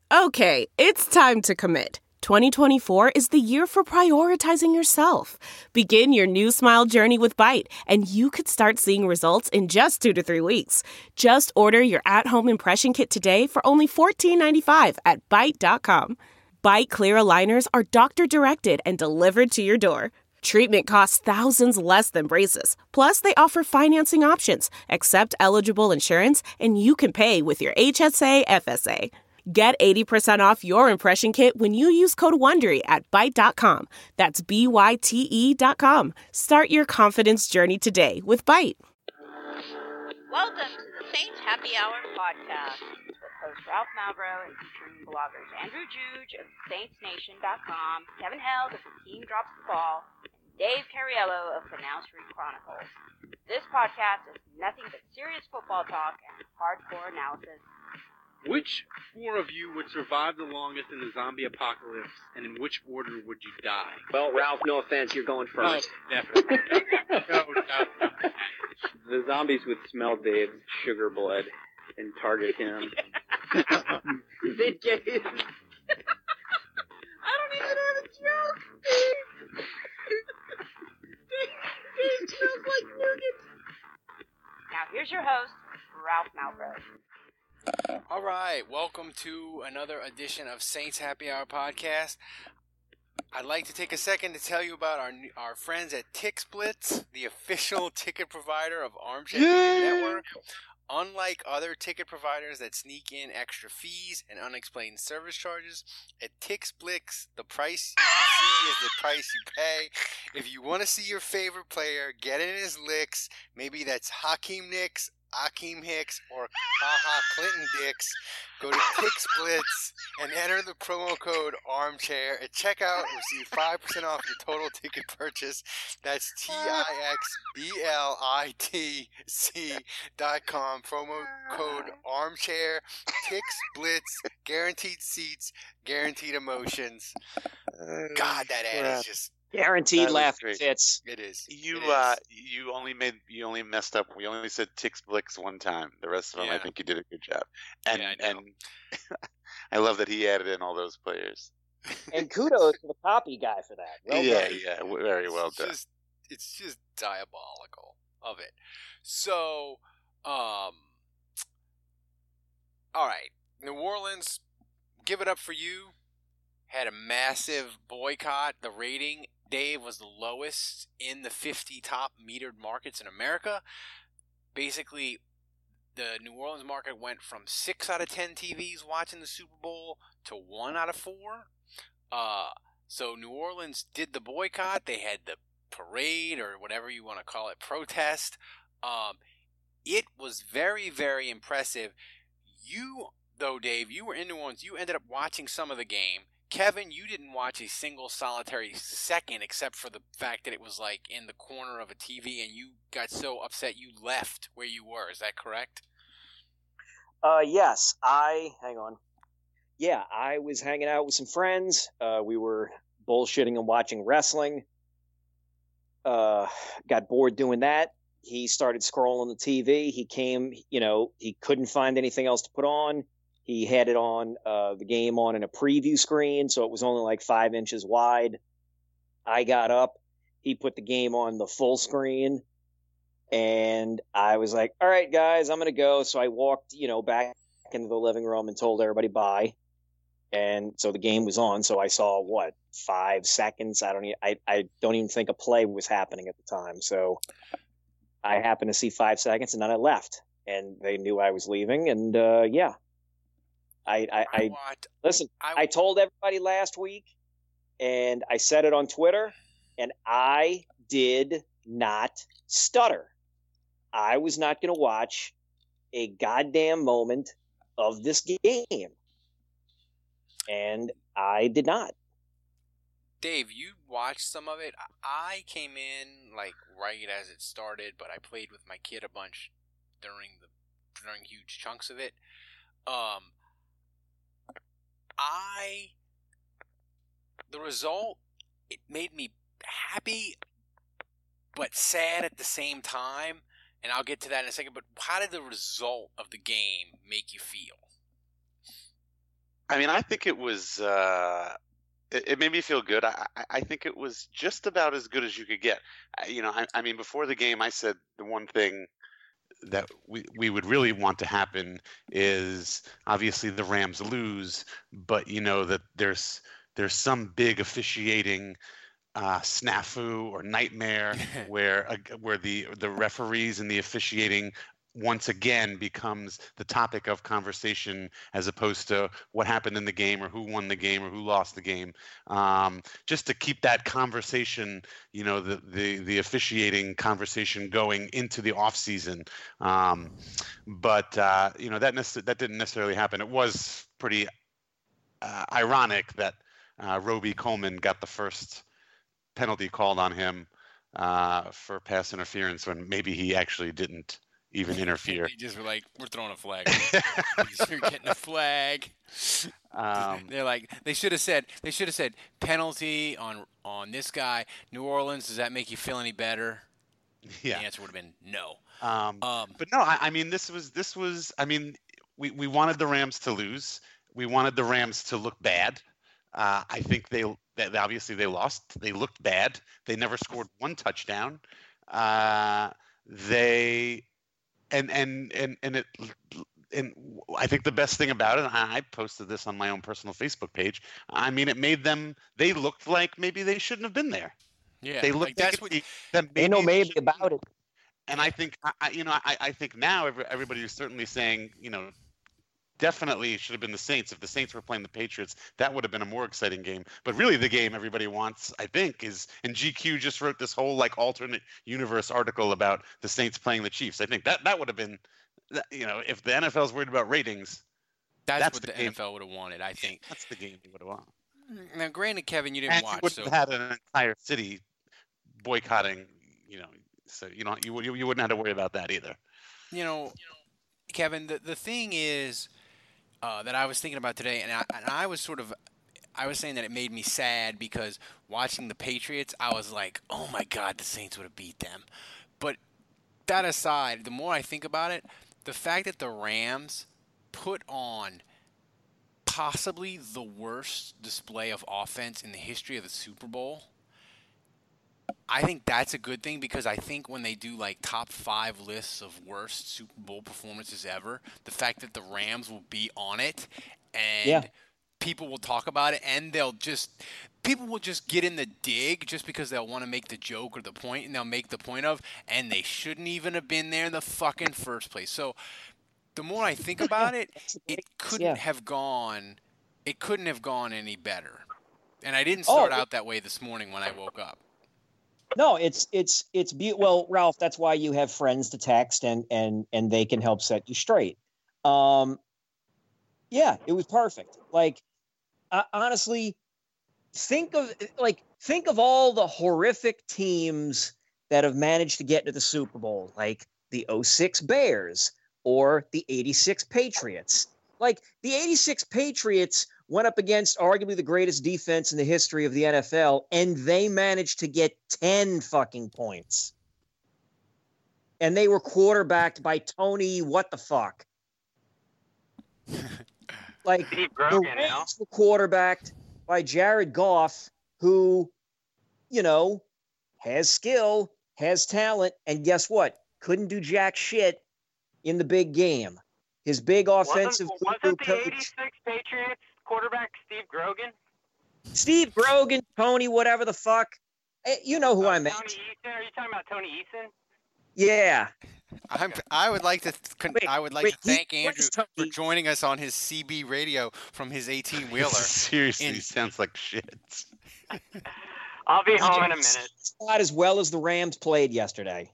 Okay, it's time to commit. 2024 is the year for prioritizing yourself. Begin your new smile journey with Byte, and you could start seeing results in just 2 to 3 weeks. Just order your at-home impression kit today for only $14.95 at Byte.com. Byte Clear aligners are doctor-directed and delivered to your door. Treatment costs thousands less than braces. Plus, they offer financing options, accept eligible insurance, and you can pay with your HSA FSA. Get 80% off your impression kit when you use code WONDERY at Byte.com. That's BYTE.com. Start your confidence journey today with Byte. Welcome to the Saints Happy Hour podcast with host Ralph Malbrough and featuring bloggers Andrew Juge of SaintsNation.com, Kevin Held of The Team Drops the Ball, and Dave Cariello of the Now Street Chronicles. This podcast is nothing but serious football talk and hardcore analysis. Which four of you would survive the longest in the zombie apocalypse, and in which order would you die? Well, Ralph, no offense, you're going first. Oh, definitely. No. The zombies would smell Dave's sugar blood and target him. They'd get his... I don't even have a joke, Dave. Dave smells like nougat. Now here's your host, Ralph Malbrough. All right, welcome to another edition of Saints Happy Hour podcast. I'd like to take a second to tell you about our friends at TixBlitz, the official ticket provider of Armchair Media Network. Unlike other ticket providers that sneak in extra fees and unexplained service charges, at TixBlitz, the price you see is the price you pay. If you want to see your favorite player get in his licks, maybe that's Hakeem Nicks, Akeem Hicks, or Haha Clinton Dix, go to TixBlitz and enter the promo code Armchair at checkout and receive 5% off your total ticket purchase. That's TixBlitz.com, promo code Armchair. TixBlitz, guaranteed seats, guaranteed emotions. God, that ad is just... Guaranteed laughing fits. It is. You only messed up. We only said TixBlitz one time. The rest of them, I think you did a good job. And I love that he added in all those players. And kudos to the copy guy for that. Well done. Very well done. It's just diabolical of it. So, all right, New Orleans, give it up for you. Had a massive boycott. The rating, Dave, was the lowest in the 50 top metered markets in America. Basically, the New Orleans market went from 6 out of 10 TVs watching the Super Bowl to 1 out of 4. So New Orleans did the boycott. They had the parade, or whatever you want to call it, protest. It was very, very impressive. You, though, Dave, you were in New Orleans. You ended up watching some of the game. Kevin, you didn't watch a single solitary second except for the fact that it was like in the corner of a TV and you got so upset you left where you were. Is that correct? Yes. Hang on. Yeah, I was hanging out with some friends. We were bullshitting and watching wrestling. Got bored doing that. He started scrolling the TV. He came, he couldn't find anything else to put on. He had it on the game on in a preview screen, so it was only like 5 inches wide. I got up. He put the game on the full screen, and I was like, all right, guys, I'm going to go. So I walked, back into the living room and told everybody bye. And so the game was on, so I saw, 5 seconds? I don't even think a play was happening at the time. So I happened to see 5 seconds, and then I left. And they knew I was leaving, and yeah. I told everybody last week, and I said it on Twitter, and I did not stutter. I was not going to watch a goddamn moment of this game. And I did not. Dave, you watched some of it. I came in like right as it started, but I played with my kid a bunch during huge chunks of it. The result, it made me happy, but sad at the same time. And I'll get to that in a second. But how did the result of the game make you feel? I mean, I think it was. It made me feel good. I think it was just about as good as you could get. I mean, before the game, I said the one thing that we would really want to happen is obviously the Rams lose, but that there's some big officiating snafu or nightmare where the referees and the officiating once again becomes the topic of conversation as opposed to what happened in the game or who won the game or who lost the game. Just to keep that conversation, the officiating conversation going into the off season. But that didn't necessarily happen. It was pretty ironic that Roby Coleman got the first penalty called on him for pass interference when maybe he actually didn't even interfere. They just were like, we're throwing a flag. You're getting a flag. They're like, they should have said penalty on this guy. New Orleans, does that make you feel any better? Yeah. The answer would have been no. But no, I mean, this was. I mean, we wanted the Rams to lose. We wanted the Rams to look bad. I think that obviously they lost. They looked bad. They never scored one touchdown. And I think the best thing about it, I posted this on my own personal Facebook page. I mean, they looked like maybe they shouldn't have been there. Yeah, they looked maybe about it. And I think, I think now everybody is certainly saying, definitely should have been the Saints. If the Saints were playing the Patriots, that would have been a more exciting game. But really the game everybody wants, I think, is, and GQ just wrote this whole alternate universe article about the Saints playing the Chiefs. I think that would have been, if the NFL's worried about ratings, that's what the NFL would have wanted, I think. That's the game they would have wanted. Now, granted, Kevin, you didn't watch. You wouldn't have had an entire city boycotting, so you wouldn't have to worry about that either. Kevin, the thing is, that I was thinking about today, and I was saying that it made me sad because watching the Patriots, I was like, oh my God, the Saints would have beat them. But that aside, the more I think about it, the fact that the Rams put on possibly the worst display of offense in the history of the Super Bowl, I think that's a good thing, because I think when they do top 5 lists of worst Super Bowl performances ever, the fact that the Rams will be on it and people will talk about it, and people will just get in the dig just because they'll want to make the joke or the point, and they'll make the point of, and they shouldn't even have been there in the fucking first place. So the more I think about it, it couldn't have gone any better. And I didn't start out that way this morning when I woke up. No, it's well, Ralph, that's why you have friends to text and they can help set you straight. Yeah, it was perfect. Honestly, think of all the horrific teams that have managed to get to the Super Bowl, like the 2006 Bears or the 86 Patriots. The 86 Patriots went up against arguably the greatest defense in the history of the NFL, and they managed to get 10 fucking points. And they were quarterbacked by Tony what the fuck. Steve Grogan, the Rams were quarterbacked by Jared Goff, who, has skill, has talent, and guess what? Couldn't do jack shit in the big game. His big offensive wasn't the 86 Patriots quarterback Steve Grogan? Steve Grogan, Tony, whatever the fuck. You know who I meant. Tony Eason? Are you talking about Tony Eason? Yeah. I would like to thank Andrew for joining us on his CB radio from his 18-wheeler. Seriously, sounds like shit. I'll be home in a minute. Not as well as the Rams played yesterday.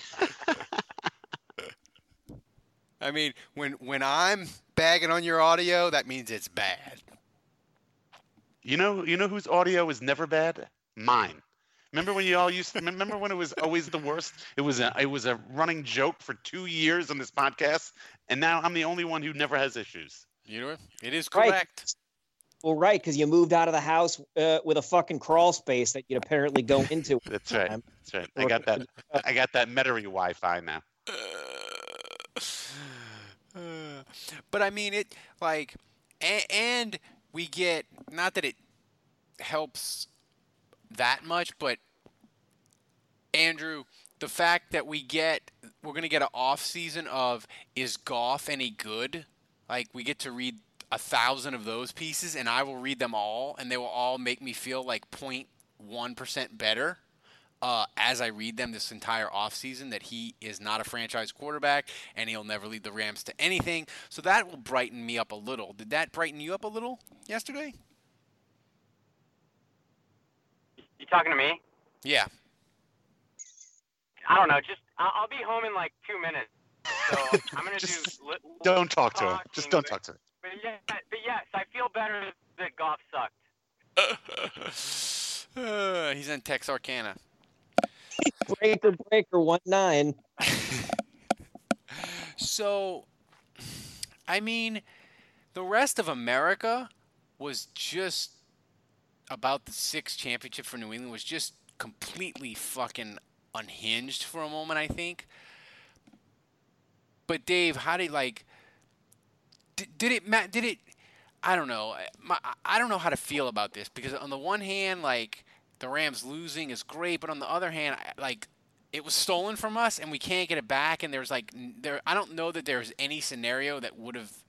I mean, when I'm bagging on your audio, that means it's bad. You know whose audio is never bad? Mine. Remember when you all remember when it was always the worst? It was a running joke for 2 years on this podcast, and now I'm the only one who never has issues. It is correct. Right. Well, right, because you moved out of the house with a fucking crawl space that you'd apparently go into. That's right. I got that Metairie Wi-Fi now. But I mean, and we get, not that it helps that much, but Andrew, the fact that we're going to get an off season of, is Goff any good? Like, we get to read 1,000 of those pieces, and I will read them all, and they will all make me feel like 0.1% better as I read them this entire offseason, that he is not a franchise quarterback, and he'll never lead the Rams to anything. So that will brighten me up a little. Did that brighten you up a little yesterday? You talking to me? Yeah. I don't know. I'll be home in like 2 minutes. So I'm gonna don't talk to him. Just don't talk to him. But yes, I feel better that Goff sucked. He's in Texarkana. Breaker 1-9. So, I mean, the rest of America was just about the 6th championship for New England was just completely fucking unhinged for a moment, I think. But Dave, how did did it? I don't know. I don't know how to feel about this, because on the one hand, like, the Rams losing is great, but on the other hand, like, it was stolen from us and we can't get it back. And there's like I don't know that there's any scenario that would have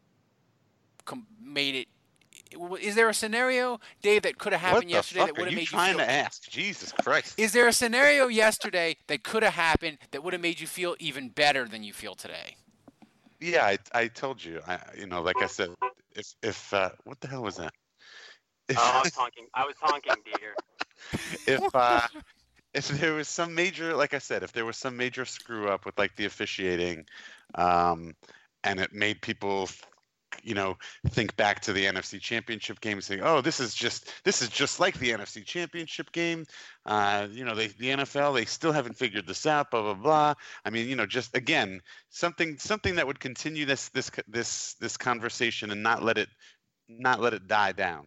made it. Is there a scenario, Dave, that could have happened yesterday that would have made you feel? What are you trying to ask? Jesus Christ! Is there a scenario yesterday that could have happened that would have made you feel even better than you feel today? Yeah, I told you. Like I said, if what the hell was that? I was honking, Dieter. If there was some major, like I said, if there was some major screw up with like the officiating, and it made people, think back to the NFC Championship game and saying, "Oh, this is just like the NFC Championship game." The NFL, they still haven't figured this out. Blah blah blah. I mean, just again, something that would continue this conversation and not let it die down.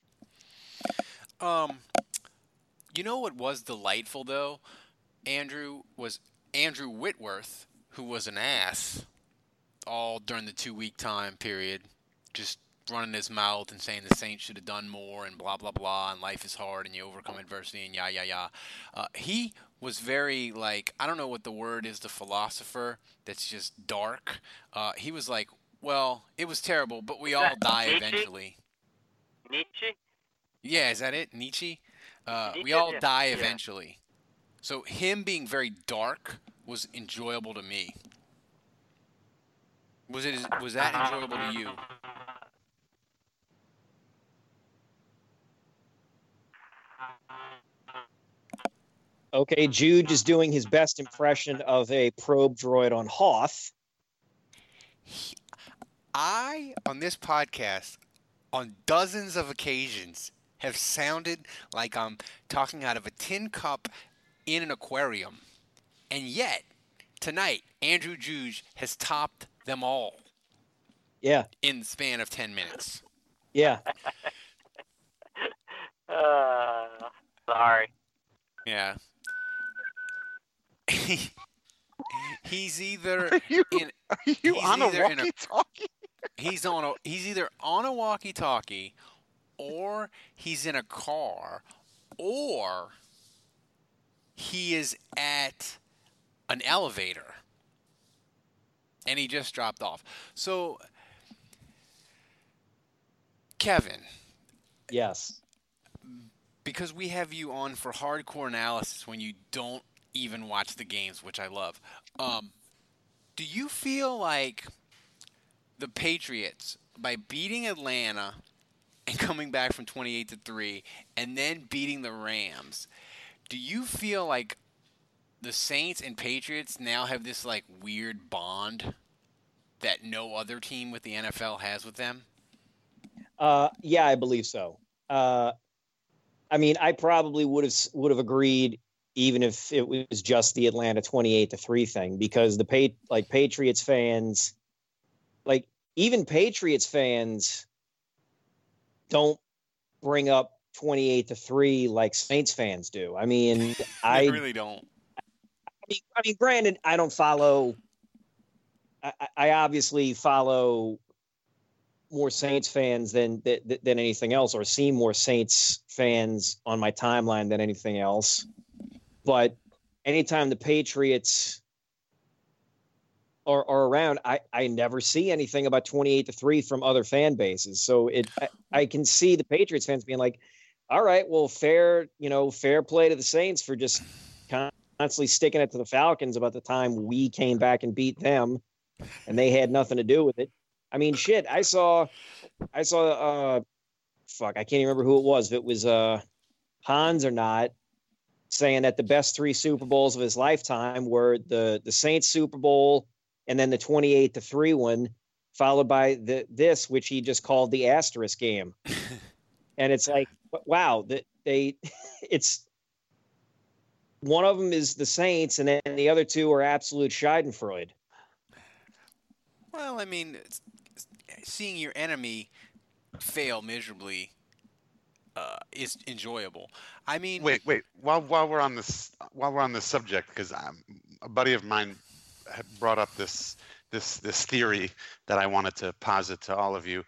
You know what was delightful though, Andrew, was Andrew Whitworth, who was an ass all during the 2-week time period, just running his mouth and saying the Saints should have done more and blah blah blah, and life is hard and you overcome adversity and yah. He was very, like, I don't know what the word is, the philosopher that's just dark. He was like, well, it was terrible, but we all die eventually. Nietzsche? Yeah, is that it? Nietzsche? We all die eventually. So him being very dark was enjoyable to me. Was that enjoyable to you? Okay, Jude is doing his best impression of a probe droid on Hoth. I, on this podcast, on dozens of occasions, have sounded like I'm talking out of a tin cup in an aquarium. And yet, tonight, Andrew Juge has topped them all. Yeah. In the span of 10 minutes. Yeah. Sorry. Yeah. He's either Are you on a walkie-talkie? He's either on a walkie-talkie, or he's in a car, or he is at an elevator and he just dropped off. So, Kevin. Yes. Because we have you on for hardcore analysis when you don't even watch the games, which I love. Do you feel like the Patriots, by beating Atlanta and coming back from 28-3 and then beating the Rams, do you feel like the Saints and Patriots now have this like weird bond that no other team with the NFL has with them? Yeah, I believe so. I mean, I probably would have agreed even if it was just the Atlanta 28-3 thing, because the Patriots fans, like even Patriots fans, don't bring up 28-3 like Saints fans do. I mean, I really don't. I mean, granted, I don't follow. I obviously follow more Saints fans than anything else, or see more Saints fans on my timeline than anything else. But anytime the Patriots are around, I never see anything about 28-3 from other fan bases. So I can see the Patriots fans being like, all right, well, fair play to the Saints for just constantly sticking it to the Falcons about the time we came back and beat them, and they had nothing to do with it. I mean, shit, I saw I can't even remember who it was. If it was Hans or not, saying that the best 3 Super Bowls of his lifetime were the Saints Super Bowl and then the 28-3 one, followed by this, which he just called the asterisk game. And it's like, wow, it's one of them is the Saints, and then the other 2 are absolute Schadenfreude. Well, I mean, seeing your enemy fail miserably is enjoyable. I mean, wait. While we're on this subject, because a buddy of mine had brought up this theory that I wanted to posit to all of you.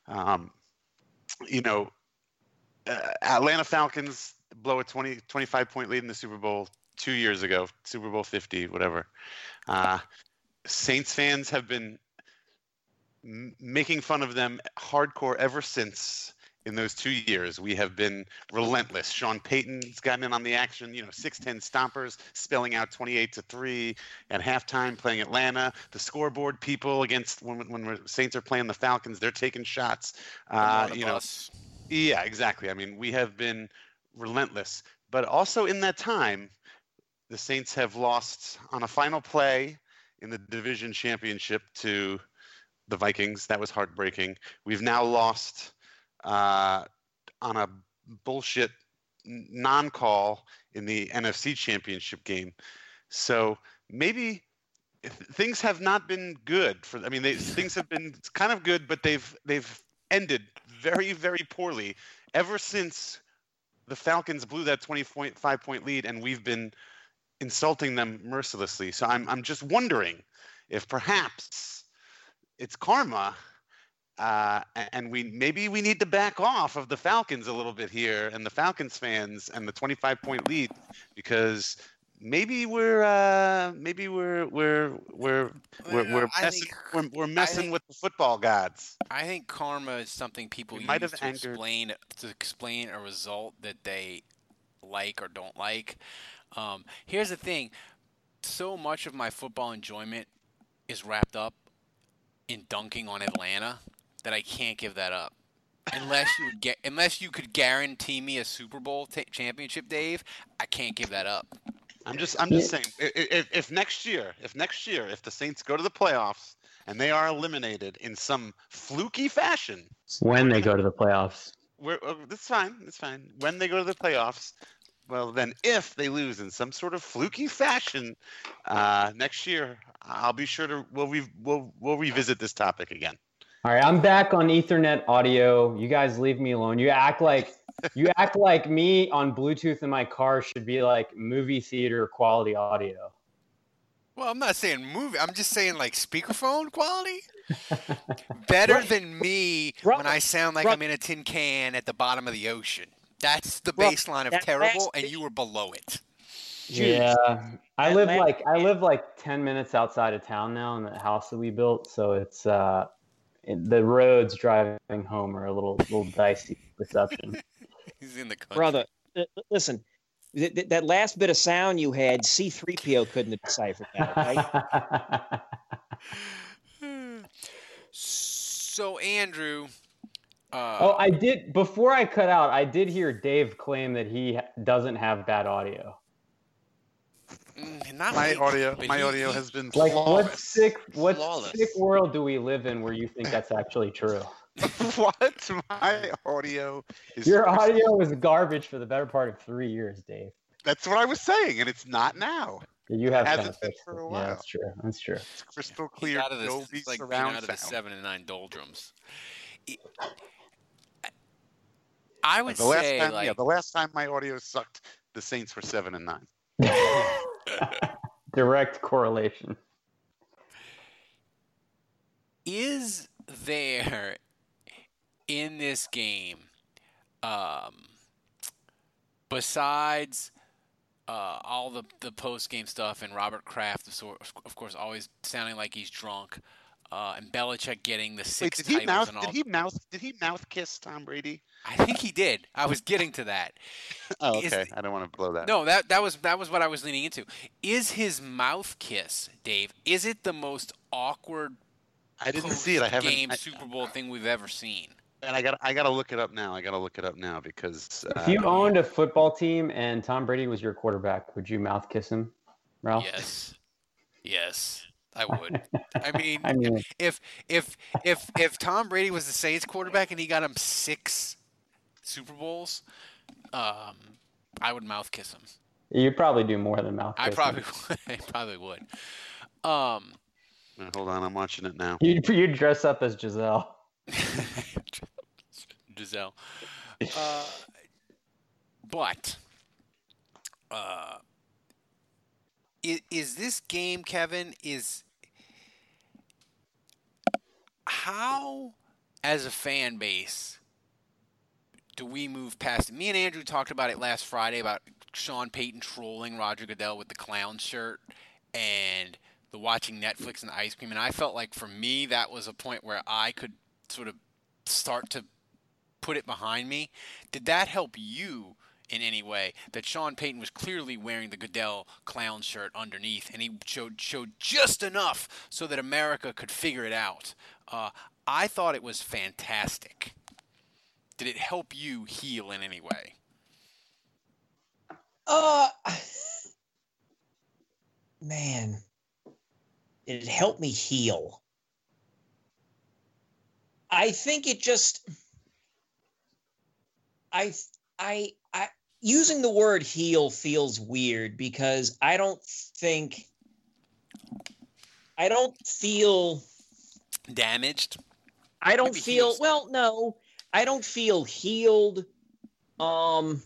Atlanta Falcons blow a 25-point lead in the Super Bowl 2 years ago, Super Bowl 50, whatever. Saints fans have been making fun of them hardcore ever since. In those 2 years, we have been relentless. Sean Payton's gotten in on the action, 6'10" stompers, spelling out 28-3 at halftime, playing Atlanta. The scoreboard people against when Saints are playing the Falcons, they're taking shots. Yeah, exactly. I mean, we have been relentless. But also in that time, the Saints have lost on a final play in the division championship to the Vikings. That was heartbreaking. We've now lost on a bullshit non-call in the NFC Championship game. So maybe things have not been good things have been kind of good, but they've ended very, very poorly ever since the Falcons blew that 25-point lead, and we've been insulting them mercilessly. So I'm just wondering if perhaps it's karma. And we need to back off of the Falcons a little bit here, and the Falcons fans, and the 25-point lead, because maybe we're messing with the football gods. I think karma is something people use to explain a result that they like or don't like. Here's the thing: so much of my football enjoyment is wrapped up in dunking on Atlanta that I can't give that up. Unless you could guarantee me a Super Bowl championship, Dave, I can't give that up. I'm just saying, if next year, if the Saints go to the playoffs and they are eliminated in some fluky fashion, when they go to the playoffs, that's fine. When they go to the playoffs, well, then if they lose in some sort of fluky fashion next year, I'll be sure to we'll revisit this topic again. All right, I'm back on Ethernet audio. You guys leave me alone. You act like me on Bluetooth in my car should be like movie theater quality audio. Well, I'm not saying movie. I'm just saying like speakerphone quality. Better than me when I sound like I'm in a tin can at the bottom of the ocean. That's the baseline of terrible, and you were below it. Yeah, I live like 10 minutes outside of town now in the house that we built, so it's the roads driving home are a little dicey reception. He's in the country. Brother, listen, that last bit of sound you had, C-3PO couldn't have deciphered that, right? So, Andrew... I did, before I cut out, I did hear Dave claim that he doesn't have bad audio. My audio has been like flawless. What sick world do we live in where you think that's actually true? What? My audio is... Your audio was garbage for the better part of 3 years, Dave. That's what I was saying, and it's not now. You have it hasn't been for a while. Yeah, that's true. It's crystal clear. Dolby surround sound. Of the 7 and 9 doldrums. I would say the last time my audio sucked, the Saints were 7 and 9. Direct correlation. Is there in this game, besides all the post game stuff and Robert Kraft, of course, always sounding like he's drunk, and Belichick getting the six titles and all. Did he mouth kiss Tom Brady? I think he did. I was getting to that. Oh, okay. I don't want to blow that. No, that was what I was leaning into. Is his mouth kiss, Dave? Is it the most awkward? I didn't see it. I haven't. Game Super Bowl thing we've ever seen. And I gotta look it up now. Because if you owned a football team and Tom Brady was your quarterback, would you mouth kiss him, Ralph? Yes, I would. I mean, if Tom Brady was the Saints quarterback and he got him 6 Super Bowls, I would mouth kiss him. You'd probably do more than mouth kiss. I probably would. Hold on, I'm watching it now. You'd dress up as Giselle. Giselle. But is this game, Kevin, how, as a fan base, do we move past it? Me and Andrew talked about it last Friday about Sean Payton trolling Roger Goodell with the clown shirt and the watching Netflix and the ice cream. And I felt like for me, that was a point where I could sort of start to put it behind me. Did that help you in any way that Sean Payton was clearly wearing the Goodell clown shirt underneath and he showed just enough so that America could figure it out? I thought it was fantastic. Did it help you heal in any way? Man, did it help me heal? I think it just, I using the word heal feels weird because I don't feel damaged. I don't feel, well, no, I don't feel healed. I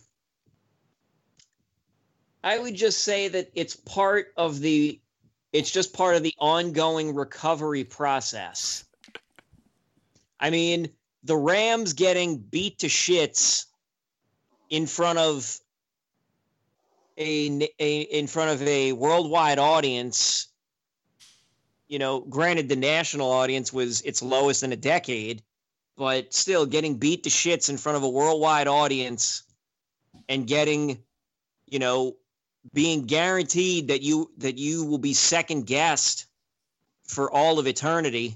would just say that it's just part of the ongoing recovery process. I mean, the Rams getting beat to shits in front of a worldwide audience. You know, granted, the national audience was its lowest in a decade, but still getting beat to shits in front of a worldwide audience and getting, you know, being guaranteed that you will be second guessed for all of eternity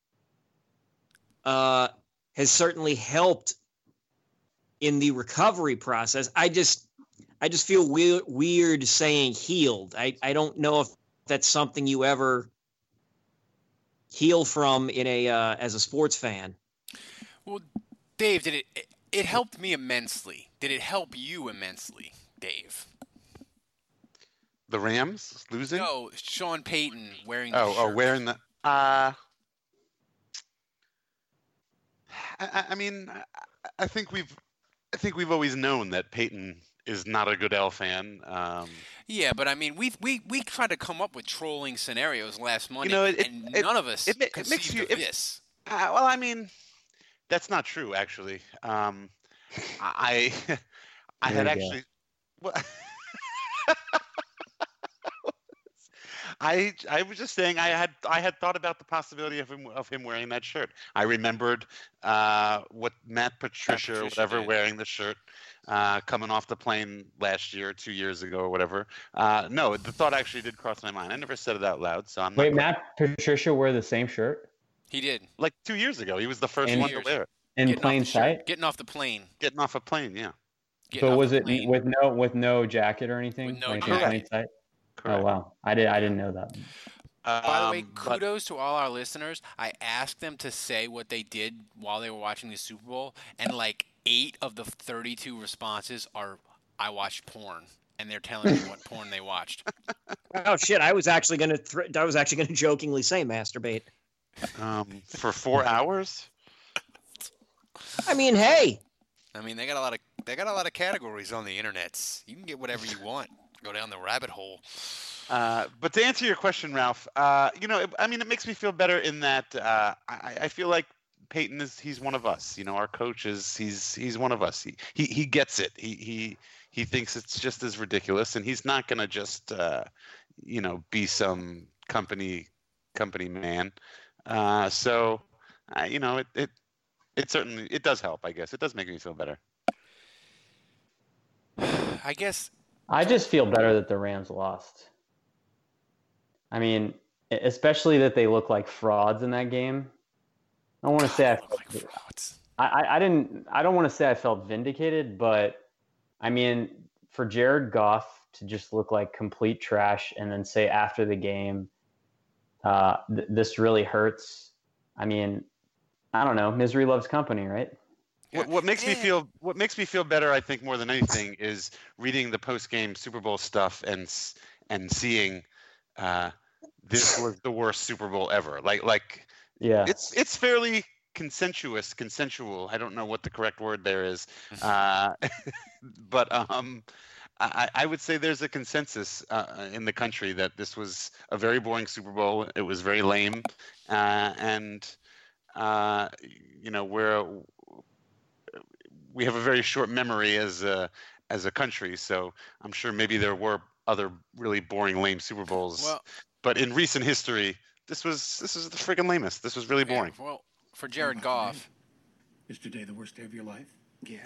has certainly helped in the recovery process. I just feel weird saying healed. I don't know if that's something you ever heal from in as a sports fan. Well, Dave, did it helped me immensely. Did it help you immensely, Dave? The Rams losing? No, Sean Payton wearing the shirt. Wearing the I mean, I think we've always known that Peyton is not a Goodell fan. Yeah, but I mean, we tried to come up with trolling scenarios last Monday, and none of us conceived of this. Well, I mean, that's not true, actually. I had actually. Well, I was just saying I had thought about the possibility of him wearing that shirt. I remembered what Matt Patricia or whatever did. Wearing the shirt coming off the plane last year, 2 years ago or whatever. No, the thought actually did cross my mind. I never said it out loud, so I'm. Wait, Matt Patricia wear the same shirt? He did. Like 2 years ago, he was the first one to wear it. In plain sight? Getting off the plane. Getting off a plane, yeah. So was it with no jacket or anything? With no jacket. Plain sight? Correct. Oh wow, I didn't know that. By the way, kudos to all our listeners. I asked them to say what they did while they were watching the Super Bowl, and like 8 of the 32 responses are, "I watched porn," and they're telling me what porn they watched. Oh shit! I was actually gonna jokingly say masturbate. For 4 hours. I mean, hey. I mean, they got a lot of categories on the internet. You can get whatever you want. Go down the rabbit hole. But to answer your question, Ralph, it makes me feel better in that I feel like Peyton he's one of us. Our coach he's one of us. He gets it. He thinks it's just as ridiculous, and he's not going to just be some company man. It certainly does help. I guess it does make me feel better. I guess I just feel better that the Rams lost. I mean, especially that they look like frauds in that game. I don't want to say I don't want to say I felt vindicated, but I mean, for Jared Goff to just look like complete trash and then say after the game, this really hurts. I mean, I don't know. Misery loves company, right? What makes me feel better, I think, more than anything, is reading the post-game Super Bowl stuff and seeing this was the worst Super Bowl ever. Yeah, it's fairly consensual. I don't know what the correct word there is, but I would say there's a consensus in the country that this was a very boring Super Bowl. It was very lame, and we have a very short memory as a country. So I'm sure maybe there were other really boring, lame Super Bowls. But in recent history, this is the friggin' lamest. This was really boring. Yeah, well, for Jared Goff, is today the worst day of your life? Yeah.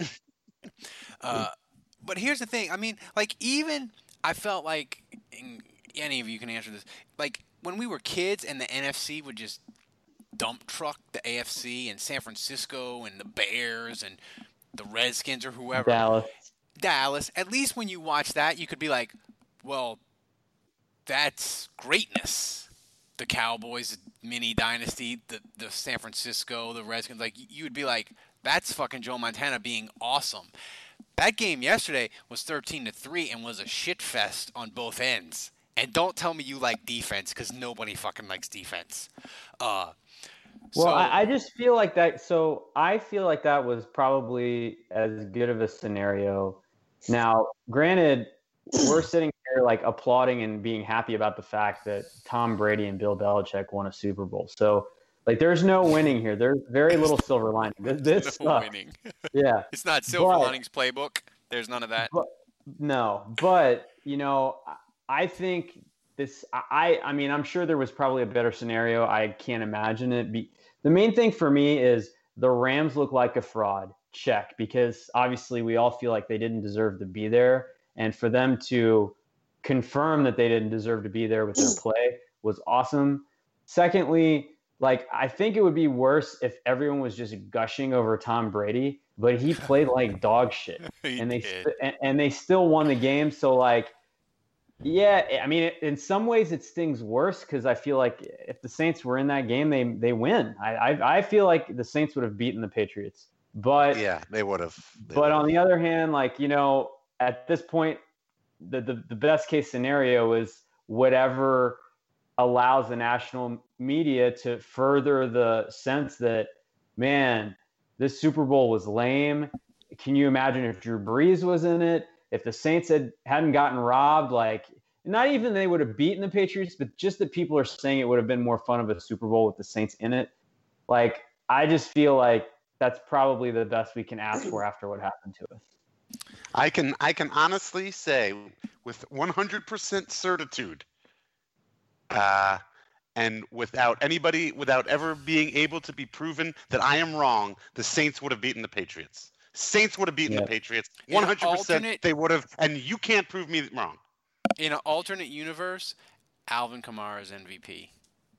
But here's the thing. I mean, even I felt like, and any of you can answer this, when we were kids and the NFC would just dump truck the AFC and San Francisco and the Bears and the Redskins or whoever. Dallas. At least when you watch that, you could be like, well, that's greatness. The Cowboys mini dynasty, the San Francisco, the Redskins. You would be like, that's fucking Joe Montana being awesome. That game yesterday was 13-3 and was a shit fest on both ends. And don't tell me you like defense, because nobody fucking likes defense. I just feel like that. So I feel like that was probably as good of a scenario. Now, granted, we're sitting here applauding and being happy about the fact that Tom Brady and Bill Belichick won a Super Bowl. So there's no winning here. There's very little silver lining. This no winning. Yeah. It's not silver linings playbook. There's none of that. But I think this. I mean, I'm sure there was probably a better scenario. I can't imagine it. The main thing for me is the Rams look like a fraud. Check, because obviously we all feel like they didn't deserve to be there, and for them to confirm that they didn't deserve to be there with their play was awesome. Secondly, I think it would be worse if everyone was just gushing over Tom Brady, but he played like dog shit, and they still won the game. So yeah, I mean, in some ways it stings worse because I feel like if the Saints were in that game, they win. I feel like the Saints would have beaten the Patriots, but yeah, they would have. But on the other hand, at this point, the best case scenario is whatever allows the national media to further the sense that, man, this Super Bowl was lame. Can you imagine if Drew Brees was in it? If the Saints hadn't gotten robbed, not even they would have beaten the Patriots, but just that people are saying it would have been more fun of a Super Bowl with the Saints in it. I just feel like that's probably the best we can ask for after what happened to us. I can honestly say with 100% certitude, and without ever being able to be proven that I am wrong, the Saints would have beaten the Patriots. Saints would have beaten the Patriots. 100% they would have, and you can't prove me wrong. In an alternate universe, Alvin Kamara is MVP.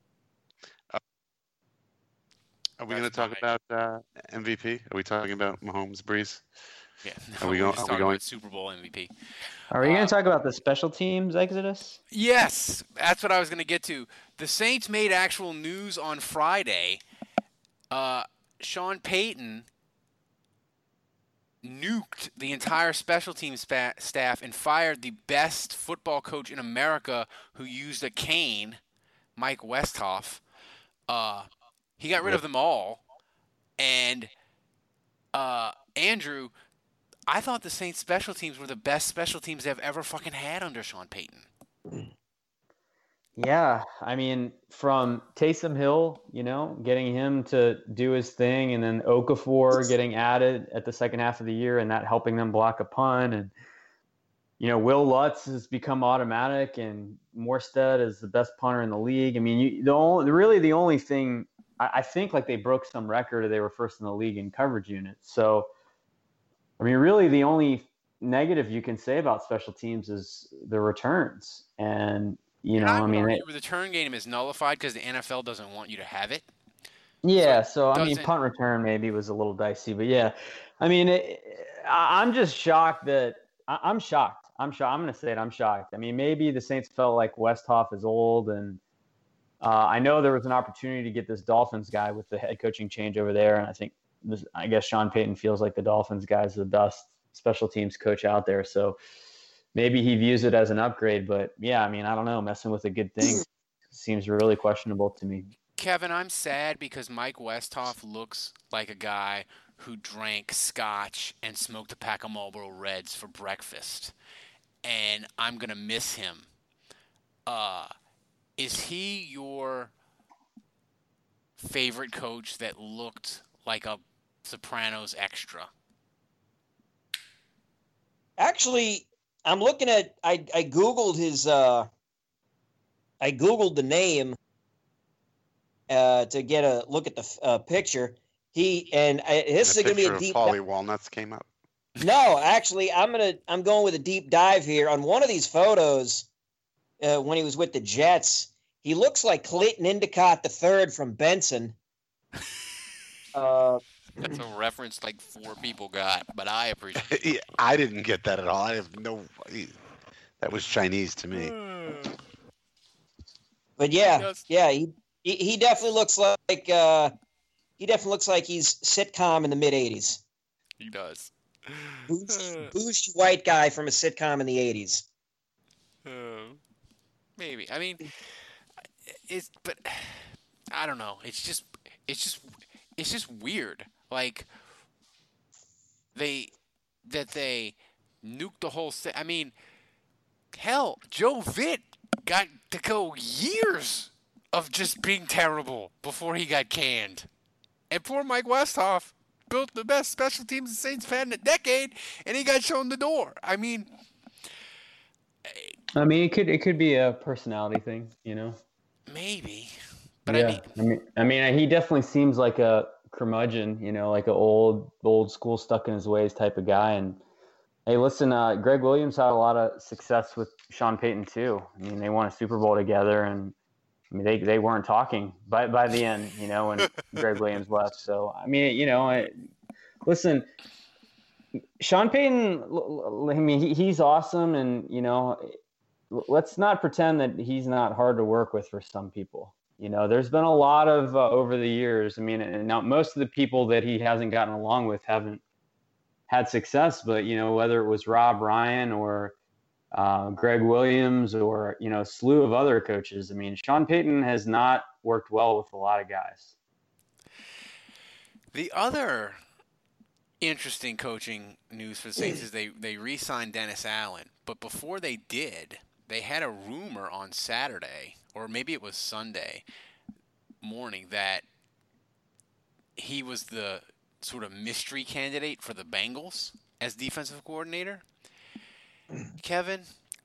Are we going to talk about MVP? Are we talking about Mahomes, Brees? Yeah. Are we going about Super Bowl MVP? Are we going to talk about the special teams exodus? Yes, that's what I was going to get to. The Saints made actual news on Friday. Sean Payton nuked the entire special team staff and fired the best football coach in America who used a cane, Mike Westhoff. He got rid of them all. And Andrew, I thought the Saints special teams were the best special teams they've ever fucking had under Sean Payton. Yeah, I mean, from Taysom Hill, getting him to do his thing, and then Okafor getting added at the second half of the year, and that helping them block a punt, and Will Lutz has become automatic, and Morstead is the best punter in the league. I mean, the only thing I think, like, they broke some record, or they were first in the league in coverage units. So, I mean, really, the only negative you can say about special teams is the returns, and I mean, the return game is nullified because the NFL doesn't want you to have it. Yeah, so I mean, punt return maybe was a little dicey, but yeah, I mean, I'm just shocked that I'm shocked. I'm going to say it. I'm shocked. I mean, maybe the Saints felt like Westhoff is old, and I know there was an opportunity to get this Dolphins guy with the head coaching change over there, and I guess Sean Payton feels like the Dolphins guy's the best special teams coach out there, so maybe he views it as an upgrade. But yeah, I mean, I don't know. Messing with a good thing seems really questionable to me. Kevin, I'm sad because Mike Westhoff looks like a guy who drank scotch and smoked a pack of Marlboro Reds for breakfast, and I'm going to miss him. Is he your favorite coach that looked like a Sopranos extra? Actually, I'm looking at. I googled his. I googled the name to get a look at the picture. This is going to be a deep. Paulie Walnuts came up. No, actually, I'm going with a deep dive here on one of these photos. When he was with the Jets, he looks like Clinton Endicott III from Benson. That's a reference like 4 people got, but I appreciate it. Yeah, I didn't get that at all. I have no. That was Chinese to me. But yeah, he definitely looks like he's sitcom in the mid '80s. He does. Bougie white guy from a sitcom in the '80s. Maybe. I mean, but I don't know. It's just weird. Like they nuked the whole thing. I mean, hell, Joe Vitt got to go years of just being terrible before he got canned. And poor Mike Westhoff built the best special teams the Saints have had in a decade, and he got shown the door. I mean, it could be a personality thing, Maybe, but yeah. I mean, he definitely seems like a curmudgeon, like an old school, stuck in his ways type of guy. And hey, listen, Greg Williams had a lot of success with Sean Payton too. I mean, they won a Super Bowl together, and I mean, they weren't talking by the end, when Greg Williams left. So I mean, listen, Sean Payton, I mean, he's awesome, and let's not pretend that he's not hard to work with for some people. There's been a lot of over the years. I mean, and now most of the people that he hasn't gotten along with haven't had success. But whether it was Rob Ryan or Greg Williams or a slew of other coaches, I mean, Sean Payton has not worked well with a lot of guys. The other interesting coaching news for the Saints is they re-signed Dennis Allen, but before they did, they had a rumor on Saturday, or maybe it was Sunday morning, that he was the sort of mystery candidate for the Bengals as defensive coordinator. Kevin,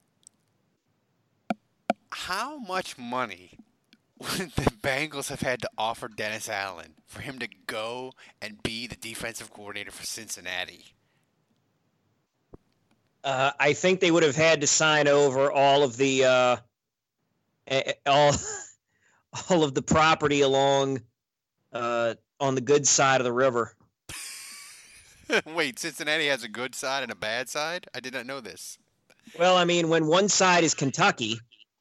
how much money would the Bengals have had to offer Dennis Allen for him to go and be the defensive coordinator for Cincinnati? I think they would have had to sign over all of the all of the property along on the good side of the river. Wait, Cincinnati has a good side and a bad side? I did not know this. Well, I mean, when one side is Kentucky.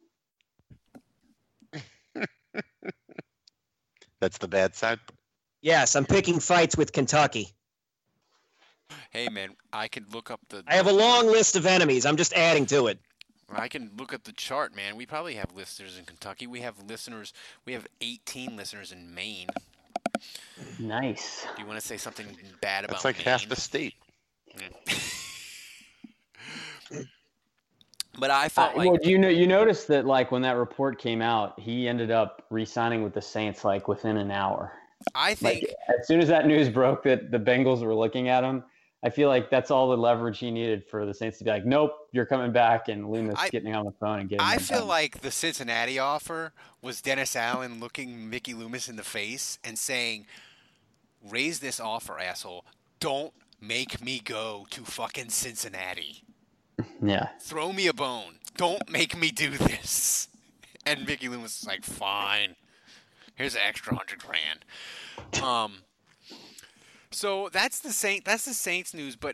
That's the bad side? Yes, I'm picking fights with Kentucky. Hey, man, I can look up the... I have a long list of enemies. I'm just adding to it. I can look at the chart, man. We probably have listeners in Kentucky. We have 18 listeners in Maine. Nice. Do you want to say something bad about That's like Maine? half the state. But I felt like well, you noticed that like when that report came out, he ended up re-signing with the Saints like within an hour. I think Like as soon as that news broke that the Bengals were looking at him, I feel like that's all the leverage he needed for the Saints to be like, nope, you're coming back, and Loomis getting on the phone and getting. I it feel done. like the Cincinnati offer was Dennis Allen looking Mickey Loomis in the face and saying, "Raise this offer, asshole. Don't make me go to fucking Cincinnati. Yeah. Throw me a bone. Don't make me do this." And Mickey Loomis is like, "Fine. Here's an extra $100,000." So that's the Saints news, but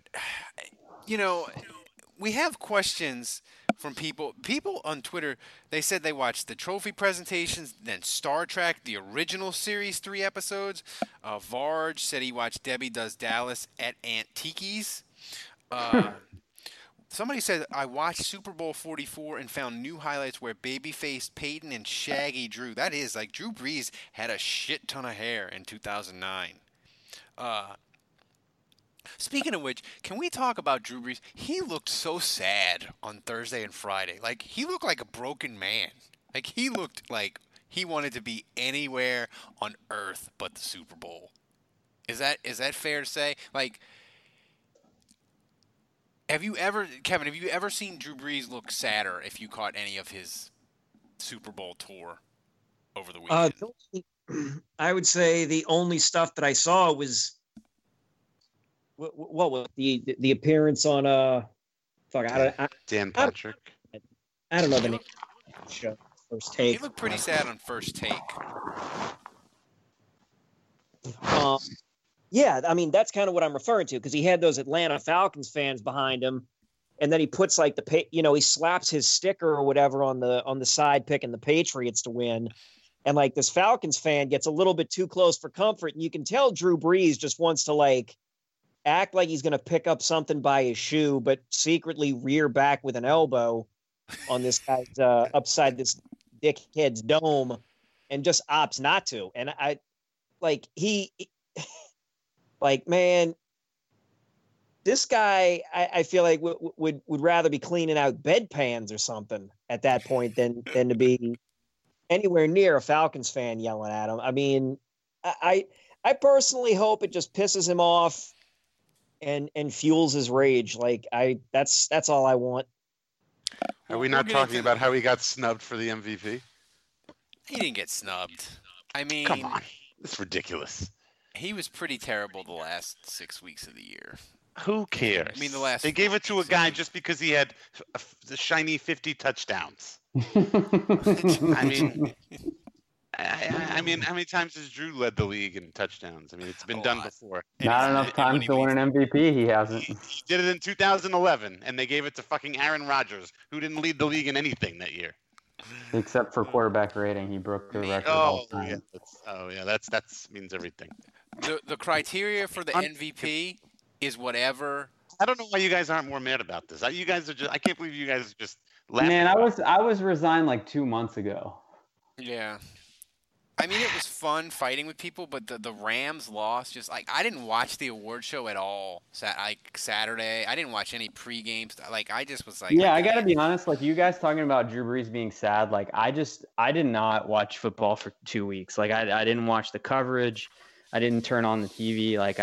we have questions from people. People on Twitter, they said they watched the trophy presentations, then Star Trek, the original series 3 episodes. Varge said he watched Debbie Does Dallas at Aunt Tiki's. Somebody said, I watched Super Bowl 44 and found new highlights where babyface Peyton and Shaggy Drew. That is, like, Drew Brees had a shit ton of hair in 2009. Speaking of which, can we talk about Drew Brees? He looked so sad on Thursday and Friday. Like, he looked like a broken man. Like, he looked like he wanted to be anywhere on earth but the Super Bowl. Is that fair to say? Like, Kevin, have you ever seen Drew Brees look sadder if you caught any of his Super Bowl tour over the weekend? I would say the only stuff that I saw was what was the appearance on Dan Patrick. I don't know the name of the show. First Take. He looked pretty sad on First Take. Yeah, I mean that's kind of what I'm referring to because he had those Atlanta Falcons fans behind him, and then he puts like he slaps his sticker or whatever on the side picking the Patriots to win. And like this Falcons fan gets a little bit too close for comfort, and you can tell Drew Brees just wants to like act like he's going to pick up something by his shoe, but secretly rear back with an elbow on this guy's upside this dickhead's dome, and just opts not to. And man, this guy I feel like would rather be cleaning out bedpans or something at that point than to be anywhere near a Falcons fan yelling at him. I mean, I personally hope it just pisses him off and fuels his rage. Like that's all I want. Are we not talking about how he got snubbed for the MVP? He didn't get snubbed. I mean, come on, it's ridiculous. He was pretty terrible the last 6 weeks of the year. Who cares? I mean, they gave it to a guy just because he had the shiny 50 touchdowns. I mean, how many times has Drew led the league in touchdowns? I mean, it's been done before. Not enough times to win an MVP. He hasn't. He did it in 2011, and they gave it to fucking Aaron Rodgers, who didn't lead the league in anything that year. Except for quarterback rating, he broke the record all time. Yeah, that means everything. The criteria for the MVP is whatever. I don't know why you guys aren't more mad about this. You guys are just—I can't believe you guys are just laughing. Man, I was resigned like 2 months ago. Yeah. I mean, it was fun fighting with people, but the Rams lost. Just like I didn't watch the award show at all. Saturday, I didn't watch any pregame stuff. Like I just was like, yeah, I gotta be honest. Like you guys talking about Drew Brees being sad. Like I did not watch football for 2 weeks. Like I didn't watch the coverage. I didn't turn on the TV. Like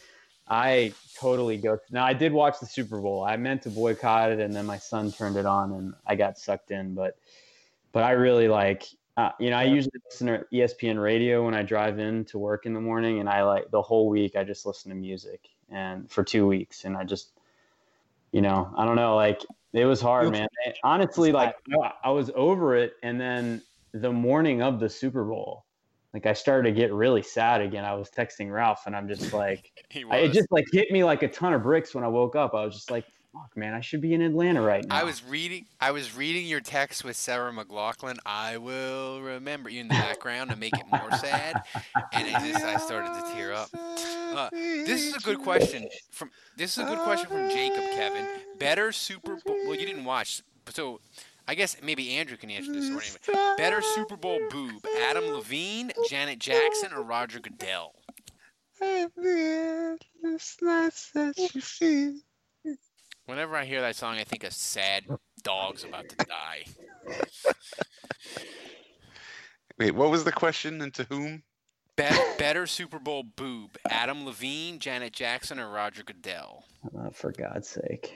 I totally go. Now I did watch the Super Bowl. I meant to boycott it, and then my son turned it on, and I got sucked in. But I really like. I usually listen to ESPN radio when I drive in to work in the morning, and I like the whole week I just listen to music and for 2 weeks, and I just, I don't know, like it was hard, man. Honestly, like I was over it, and then the morning of the Super Bowl, like I started to get really sad again. I was texting Ralph, and I'm just like, it just like hit me like a ton of bricks when I woke up. I was just like, fuck, man, I should be in Atlanta right now. I was reading your text with Sarah McLachlan. I will remember you in the background to make it more sad, and I started to tear up. This is a good question from Jacob. Kevin, better Super Bowl? Well, you didn't watch, so I guess maybe Andrew can answer this. Anyway. Better Super Bowl boob: Adam Levine, Janet Jackson, or Roger Goodell? Whenever I hear that song, I think of sad dog's about to die. Wait, what was the question and to whom? Better Super Bowl boob, Adam Levine, Janet Jackson, or Roger Goodell? For God's sake.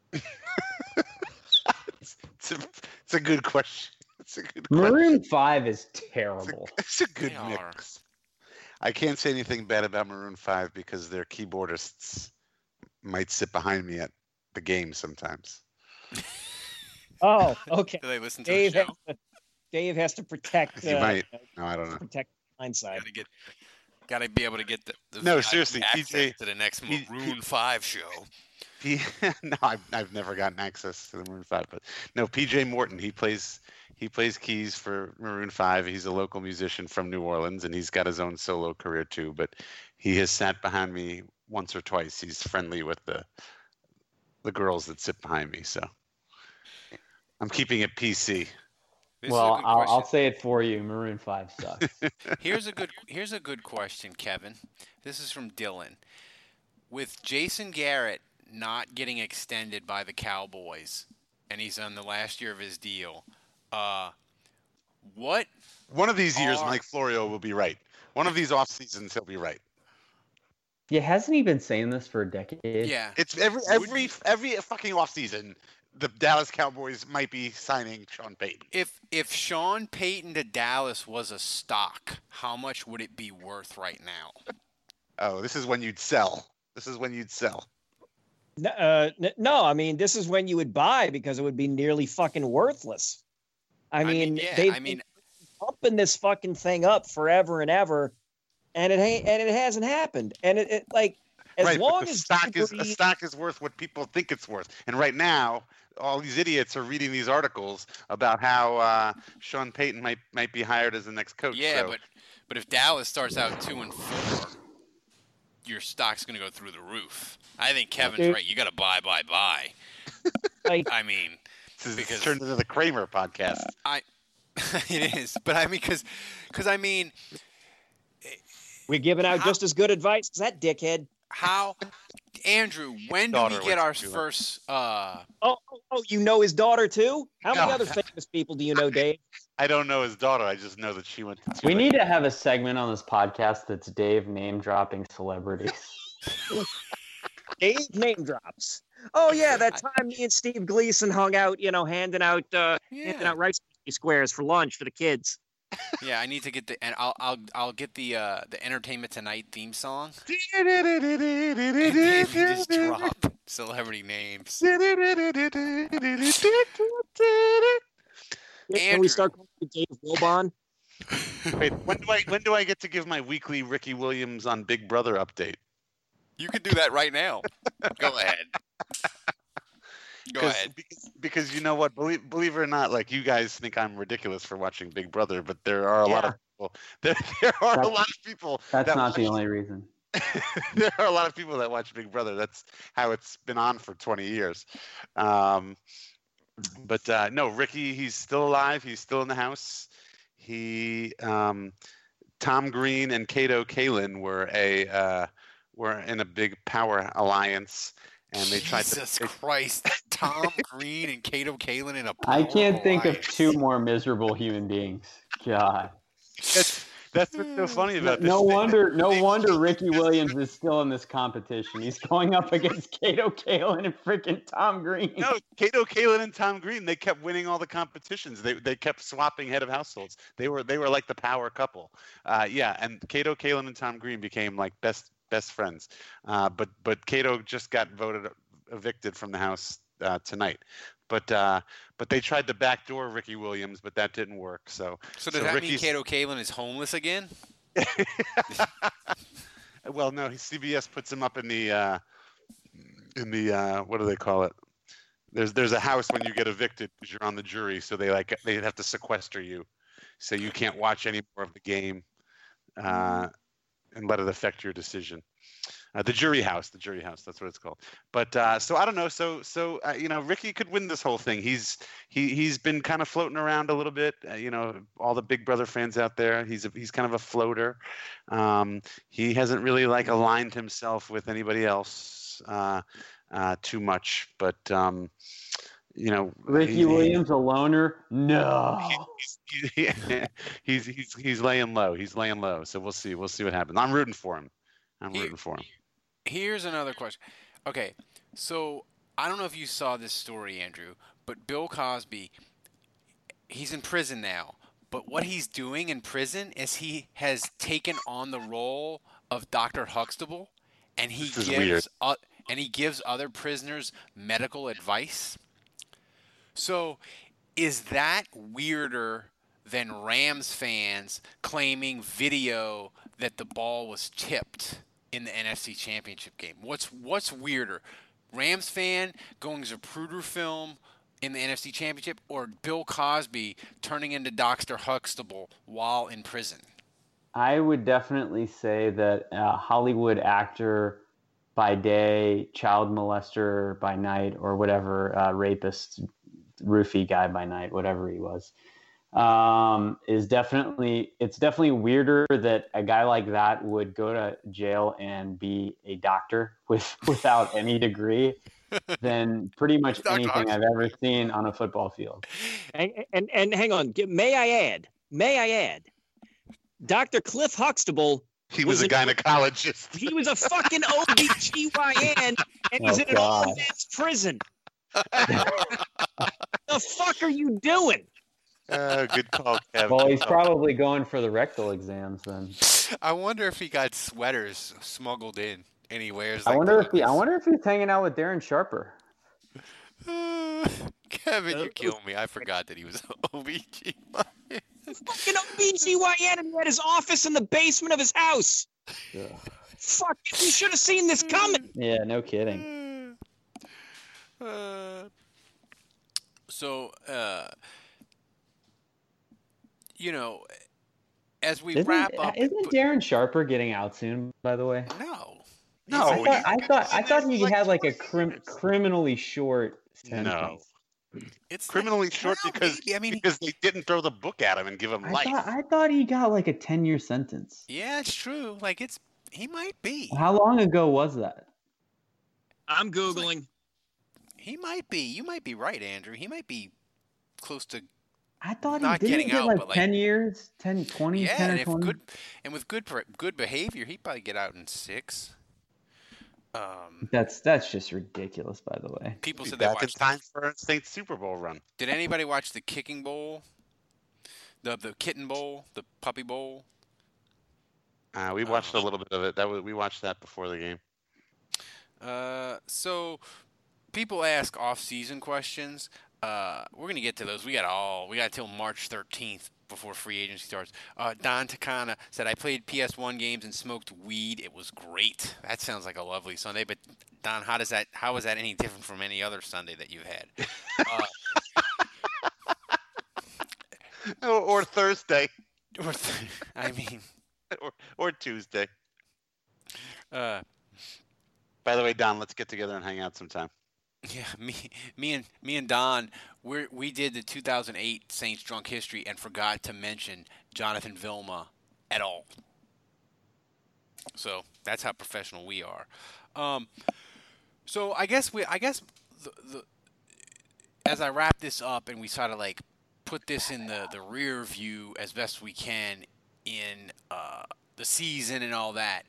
It's a good question. It's a good Maroon 5 is terrible. It's a good mix. I can't say anything bad about Maroon 5 because their keyboardists might sit behind me at the game sometimes. Oh, okay. Do they listen to the show? Dave has to protect. You might. No, I don't know. Protect the hindsight. Gotta be able to get the no, seriously, PJ to the next Maroon 5 show. No, I've never gotten access to the Maroon 5, but no, PJ Morton, he plays keys for Maroon 5. He's a local musician from New Orleans, and he's got his own solo career too. But he has sat behind me once or twice. He's friendly with the girls that sit behind me, so I'm keeping it PC. Well, I'll say it for you. Maroon 5 sucks. Here's a good question, Kevin. This is from Dylan. With Jason Garrett not getting extended by the Cowboys, and he's on the last year of his deal, what? One of these years, Mike Florio will be right. One of these off seasons, he'll be right. Yeah, hasn't he been saying this for a decade? Yeah, it's every fucking off season. The Dallas Cowboys might be signing Sean Payton. If Sean Payton to Dallas was a stock, how much would it be worth right now? Oh, this is when you'd sell. No, I mean, this is when you would buy because it would be nearly fucking worthless. They've been pumping this fucking thing up forever and ever, and it hasn't happened. And it like as long as a stock is worth what people think it's worth. And right now, all these idiots are reading these articles about how Sean Payton might be hired as the next coach. Yeah, so. but if Dallas starts out 2-4, your stock's going to go through the roof. I think Kevin's right. You got to buy. I mean, because turned into the Kramer podcast. It is, but I mean, because I mean, we're giving out just as good advice as that dickhead. How, Andrew? When do we get our first? Oh, you know his daughter too? How many other famous people do you know, Dave? I don't know his daughter. I just know that she went to. We need to have a segment on this podcast that's Dave name dropping celebrities. Dave name drops. Oh yeah, that time me and Steve Gleason hung out, handing out Rice Squares for lunch for the kids. Yeah, I need to get and I'll get the Entertainment Tonight theme song. And then we just drop celebrity names. Can we start calling you Dave Wilbon? Wait, when do I get to give my weekly Ricky Williams on Big Brother update? You can do that right now. Go ahead. Go ahead. Because you know what? Believe it or not, like you guys think I'm ridiculous for watching Big Brother, but there are a lot of people. There are a lot of people. That's not the only reason. There are a lot of people that watch Big Brother. That's how it's been on for 20 years. No, Ricky, he's still alive. He's still in the house. Tom Green and Kato Kalin were in a big power alliance. And they tried Jesus Christ, Tom Green and Kato Kalin in a power I can't think alliance. of two more miserable human beings. God. That's what's so funny about this. No wonder Ricky Williams is still in this competition. He's going up against Kato Kalin and freaking Tom Green. No, Kato Kalin and Tom Green, they kept winning all the competitions. They kept swapping head of households. They were like the power couple. And Kato Kalin and Tom Green became like best friends. But Kato just got evicted from the house tonight. But they tried to backdoor Ricky Williams, but that didn't work. So does that mean Kato Kalin is homeless again? Well, no. CBS puts him up in the what do they call it? There's a house when you get evicted because you're on the jury, so they have to sequester you, so you can't watch any more of the game, and let it affect your decision. The jury house, that's what it's called. But so I don't know. So Ricky could win this whole thing. He's been kind of floating around a little bit. All the Big Brother fans out there. He's kind of a floater. He hasn't really aligned himself with anybody else too much. But You know, Ricky Williams a loner? No. He's laying low. He's laying low. So we'll see. We'll see what happens. I'm rooting for him. Here's another question. Okay, so I don't know if you saw this story, Andrew, but Bill Cosby, he's in prison now. But what he's doing in prison is he has taken on the role of Dr. Huxtable, and he gives other prisoners medical advice. So, is that weirder than Rams fans claiming video that the ball was tipped in the NFC Championship game? What's weirder? Rams fan going Zapruder film in the NFC Championship, or Bill Cosby turning into Dr. Huxtable while in prison? I would definitely say that Hollywood actor by day, child molester by night, or whatever, rapist, roofie guy by night, whatever he was, it's definitely weirder that a guy like that would go to jail and be a doctor without any degree than pretty much anything I've ever seen on a football field. And hang on, may I add, Dr. Cliff Huxtable. He was a gynecologist. He was a fucking OBGYN, and he's in an all-men's prison. The fuck are you doing? Good call, Kevin. Well, he's probably going for the rectal exams then. I wonder if he got sweaters smuggled in and he wears. I wonder if he's hanging out with Darren Sharper. Kevin, you killed me. I forgot that he was OBGYN. Fucking OBGYN, and he had his office in the basement of his house. Yeah. Fuck, we should have seen this coming. Yeah, no kidding. As we wrap up, isn't Darren Sharper getting out soon? By the way, no. I thought he had like a criminally short sentence. No, it's criminally short because they didn't throw the book at him and give him life. I thought he got like a 10-year sentence. Yeah, it's true. He might be. How long ago was that? I'm Googling. He might be. You might be right, Andrew. He might be close to. I thought not he didn't getting get out, like but 10 years, 10, 20, yeah, 10 and or 20. With good behavior, he'd probably get out in 6. That's just ridiculous, by the way. People said they watched in time for a Saints Super Bowl run. Did anybody watch the kicking bowl? The kitten bowl, the puppy bowl? We watched a little bit of it. We watched that before the game. So people ask off-season questions. We're gonna get to those. We got till March 13th before free agency starts. Don Takana said, "I played PS1 games and smoked weed. It was great." That sounds like a lovely Sunday. But Don, how is that any different from any other Sunday that you've had? Or Thursday. Or Tuesday. By the way, Don, let's get together and hang out sometime. Yeah, me and Don, we did the 2008 Saints Drunk History and forgot to mention Jonathan Vilma at all. So that's how professional we are. So I guess the as I wrap this up and we sort of like put this in the rear view as best we can in the season and all that.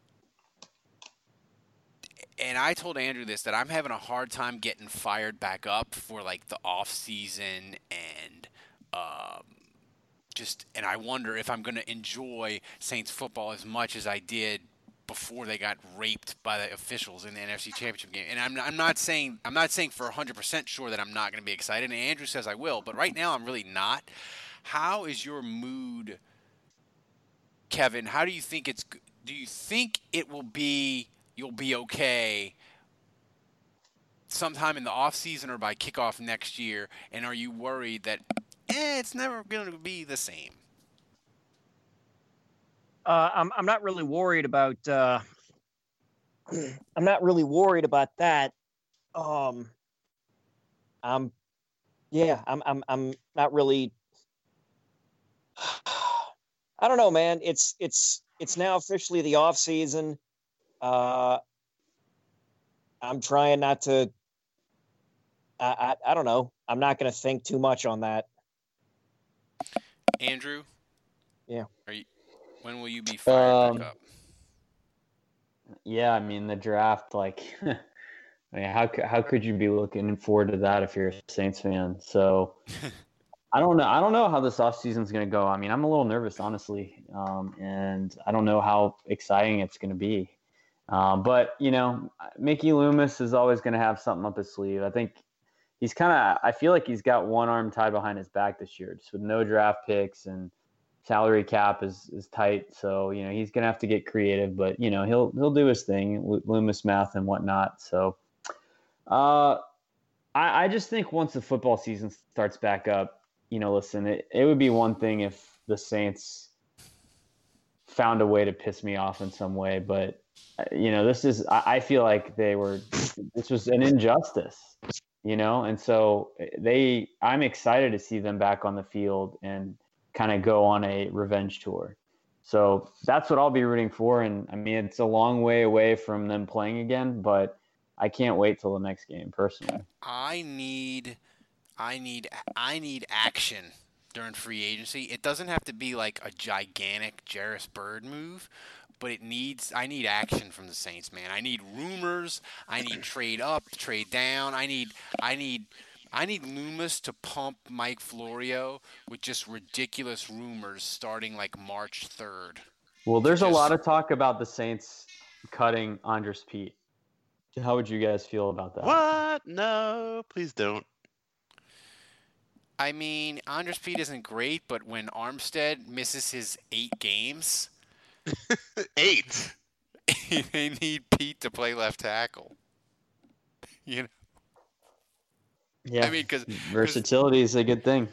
And I told Andrew this, that I'm having a hard time getting fired back up for like the off season and and I wonder if I'm going to enjoy Saints football as much as I did before they got raped by the officials in the NFC Championship game. And I'm not saying for 100% sure that I'm not going to be excited. And Andrew says I will, but right now I'm really not. How is your mood, Kevin? How do you think do you think it will be? You'll be okay sometime in the off season or by kickoff next year, and are you worried that it's never going to be the same? I'm not really worried about. I'm not really worried about that. I'm not really. I don't know, man. It's now officially the off season. I'm trying not to I don't know. I'm not going to think too much on that. Andrew? Yeah. When will you be fired back up? Yeah, I mean the draft. Like, I mean, how could you be looking forward to that if you're a Saints fan? So, I don't know. I don't know how this offseason is going to go. I mean, I'm a little nervous, honestly, and I don't know how exciting it's going to be. But Mickey Loomis is always going to have something up his sleeve. I think he's I feel like he's got one arm tied behind his back this year, just with no draft picks, and salary cap is tight. So, he's going to have to get creative, but, he'll do his thing, Loomis math and whatnot. So, I just think once the football season starts back up, listen, it would be one thing if the Saints found a way to piss me off in some way, but I feel like this was an injustice, and so I'm excited to see them back on the field and kind of go on a revenge tour. So that's what I'll be rooting for. And I mean, it's a long way away from them playing again, but I can't wait till the next game personally. I need action during free agency. It doesn't have to be like a gigantic Jarvis Bird move, but I need action from the Saints, man. I need rumors. I need trade up, trade down. I need Loomis to pump Mike Florio with just ridiculous rumors starting like March 3rd. Well, there's a lot of talk about the Saints cutting Andres Pete. How would you guys feel about that? What? No, please don't. I mean, Andres Pete isn't great, but when Armstead misses his 8 games... 8? They need Pete to play left tackle. Yeah. I mean, because versatility is a good thing.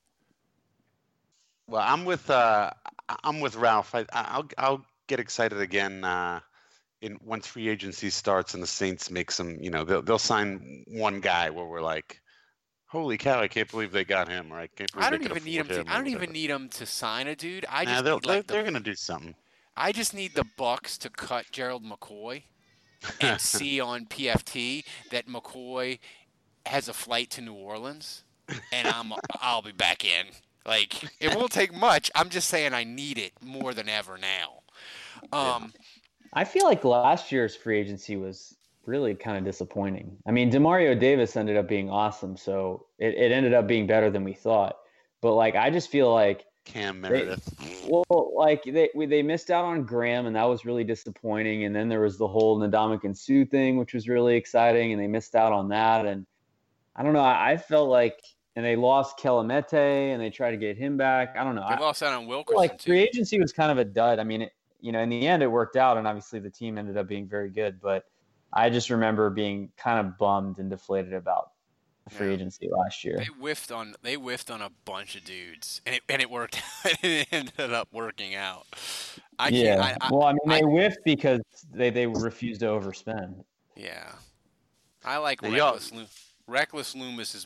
Well, I'm with Ralph. I'll get excited again once free agency starts and the Saints make some. They'll sign one guy where we're like, holy cow! I can't believe they got him. Or I don't even need them to sign a dude. They're gonna do something. I just need the Bucs to cut Gerald McCoy and see on PFT that McCoy has a flight to New Orleans, and I'll be back in. Like, it won't take much. I'm just saying I need it more than ever now. I feel like last year's free agency was really kind of disappointing. I mean, Demario Davis ended up being awesome, so it ended up being better than we thought. But like, I just feel like Cam Meredith. They missed out on Graham, and that was really disappointing. And then there was the whole Ndamukong Suh thing, which was really exciting, and they missed out on that. And I don't know. I felt like, and they lost Kelemete, and they tried to get him back. I don't know. They lost out on Wilkerson. Like, free agency was kind of a dud. I mean, in the end, it worked out, and obviously the team ended up being very good. But I just remember being kind of bummed and deflated about free agency last year. They whiffed on a bunch of dudes, and it worked. It ended up working out. They whiffed because they refused to overspend. Yeah, I like Reckless Loomis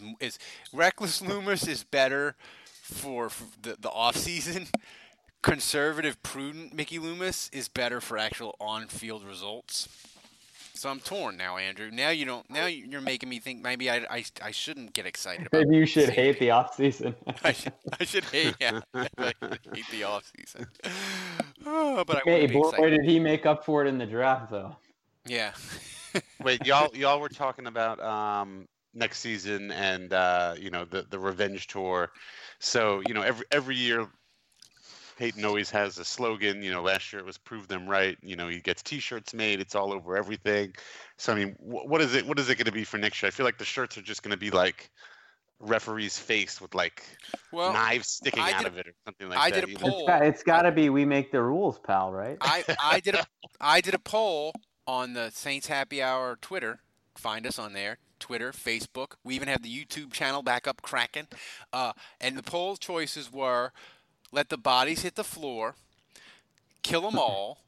is better for the off season. Conservative, prudent Mickey Loomis is better for actual on-field results. So I'm torn now, Andrew. Now you're making me think maybe I shouldn't get excited about. Maybe you should hate the off season. I should hate the off season. Oh, but boy, did he make up for it in the draft though. Yeah. Wait, y'all were talking about next season and the revenge tour. So every year Peyton always has a slogan. Last year it was "Prove them right." He gets T-shirts made. It's all over everything. So I mean, what is it going to be for next year? I feel like the shirts are just going to be like referee's face with like knives sticking out of it or something like that. I did a poll. It's got to be "We make the rules, pal." Right? I did a poll on the Saints Happy Hour Twitter. Find us on there. Twitter, Facebook. We even have the YouTube channel back up cracking. And the poll choices were: let the bodies hit the floor, kill them all,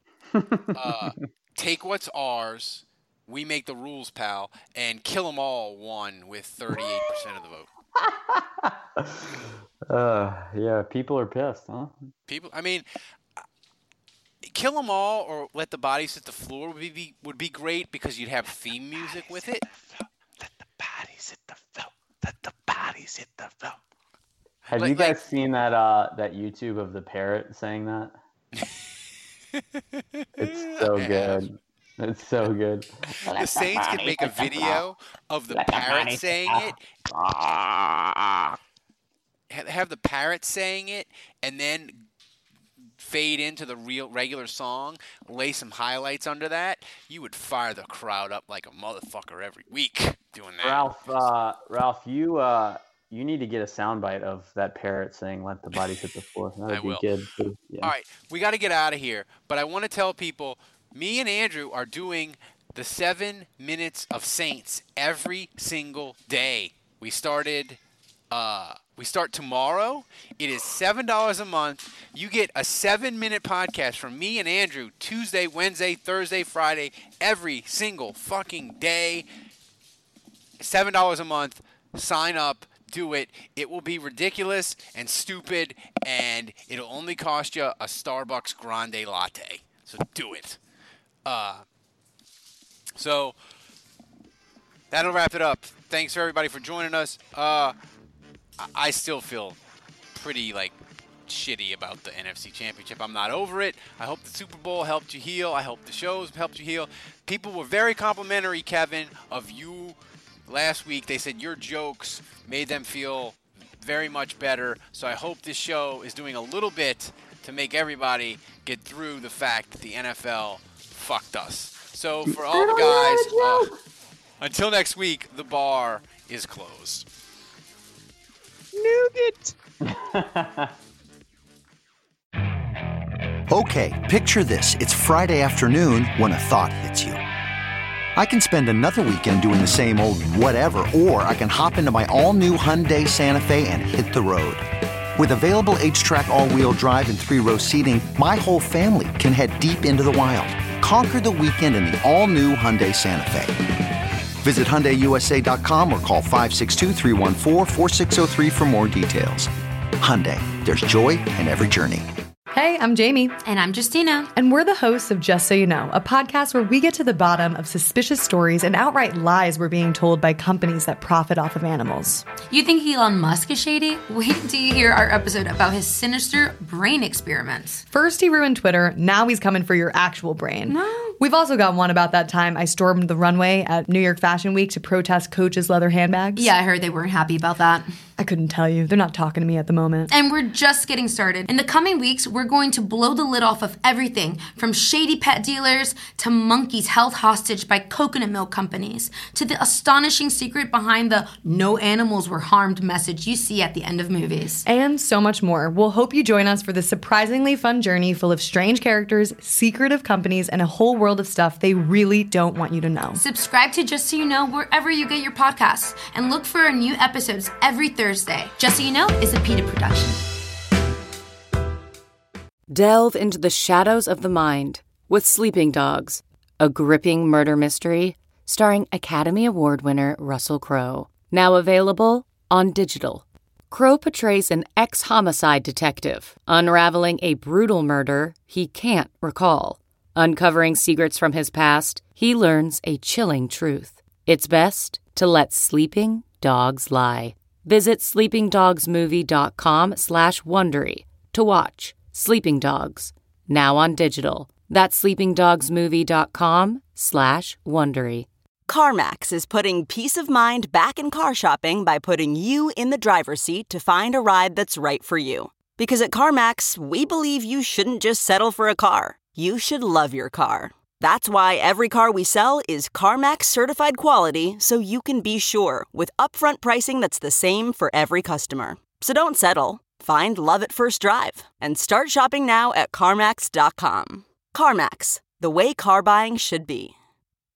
take what's ours, we make the rules, pal, and kill them all won with 38% of the vote. Yeah, people are pissed, huh? Kill them all or let the bodies hit the floor would be great because you'd have theme music with it. Let the bodies hit the hit the floor. Have you guys seen that that YouTube of the parrot saying that? It's so good. It's so good. The Saints could make a video of the parrot saying it. Have the parrot saying it, and then fade into the regular song, lay some highlights under that. You would fire the crowd up like a motherfucker every week doing that. Ralph, you need to get a soundbite of that parrot saying "Let the bodies hit the floor." That would be good. Yeah. All right, we got to get out of here, but I want to tell people, me and Andrew are doing the 7 minutes of Saints every single day. We start tomorrow. It is $7 a month. You get a 7-minute podcast from me and Andrew Tuesday, Wednesday, Thursday, Friday, every single fucking day. $7 a month. Sign up. Do it. It will be ridiculous and stupid, and it'll only cost you a Starbucks Grande latte. So do it. So that'll wrap it up. Thanks for everybody for joining us. I still feel pretty shitty about the NFC Championship. I'm not over it. I hope the Super Bowl helped you heal. I hope the shows helped you heal. People were very complimentary, Kevin, of you last week. They said your jokes made them feel very much better. So I hope this show is doing a little bit to make everybody get through the fact that the NFL fucked us. So for all the guys, until next week, the bar is closed. Nougat. Okay, picture this. It's Friday afternoon when a thought hits you. I can spend another weekend doing the same old whatever, or I can hop into my all-new Hyundai Santa Fe and hit the road. With available H-Track all-wheel drive and 3-row seating, my whole family can head deep into the wild. Conquer the weekend in the all-new Hyundai Santa Fe. Visit HyundaiUSA.com or call 562-314-4603 for more details. Hyundai, there's joy in every journey. Hey, I'm Jamie. And I'm Justina. And we're the hosts of Just So You Know, a podcast where we get to the bottom of suspicious stories and outright lies we're being told by companies that profit off of animals. You think Elon Musk is shady? Wait until you hear our episode about his sinister brain experiments. First he ruined Twitter, now he's coming for your actual brain. No. We've also got one about that time I stormed the runway at New York Fashion Week to protest Coach's leather handbags. Yeah, I heard they weren't happy about that. I couldn't tell you. They're not talking to me at the moment. And we're just getting started. In the coming weeks, we're going to blow the lid off of everything from shady pet dealers to monkeys held hostage by coconut milk companies to the astonishing secret behind the no animals were harmed message you see at the end of movies. And so much more. We'll hope you join us for this surprisingly fun journey full of strange characters, secretive companies, and a whole world of stuff they really don't want you to know. Subscribe to Just So You Know wherever you get your podcasts and look for our new episodes every Thursday. Just So You Know is a PETA production. Delve into the shadows of the mind with Sleeping Dogs, a gripping murder mystery starring Academy Award winner Russell Crowe. Now available on digital. Crowe portrays an ex-homicide detective unraveling a brutal murder he can't recall. Uncovering secrets from his past, he learns a chilling truth. It's best to let sleeping dogs lie. Visit sleepingdogsmovie.com/Wondery to watch Sleeping Dogs, now on digital. That's sleepingdogsmovie.com/Wondery. CarMax is putting peace of mind back in car shopping by putting you in the driver's seat to find a ride that's right for you. Because at CarMax, we believe you shouldn't just settle for a car. You should love your car. That's why every car we sell is CarMax certified quality, so you can be sure with upfront pricing that's the same for every customer. So don't settle. Find love at first drive and start shopping now at CarMax.com. CarMax, the way car buying should be.